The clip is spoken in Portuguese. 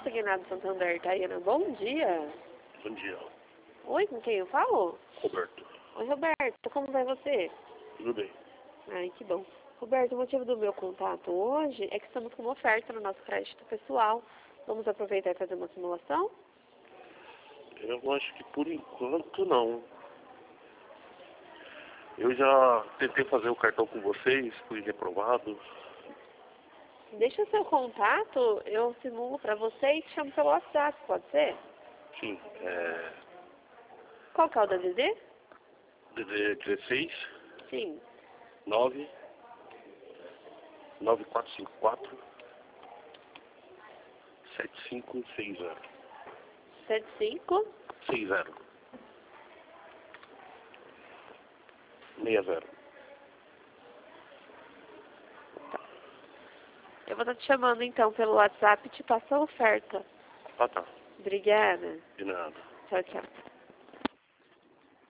Consignado Santander, Tayana, bom dia. Bom dia. Oi, com quem eu falo? Roberto. Oi, Roberto, como vai você? Tudo bem? Ai, que bom. Roberto, o motivo do meu contato hoje é que estamos com uma oferta no nosso crédito pessoal. Vamos aproveitar e fazer uma simulação? Eu acho que por enquanto não. Eu já tentei fazer o cartão com vocês, fui reprovado. Deixa o seu contato, eu simulo para você e te chamo pelo WhatsApp, pode ser? Sim, Qual que é o DDD? DD 16 Sim. 9 9454 7560. 75? 60. 60. Eu vou estar te chamando então pelo WhatsApp e te passo a oferta. Ah, tá. Obrigada. De nada. Tchau, tchau.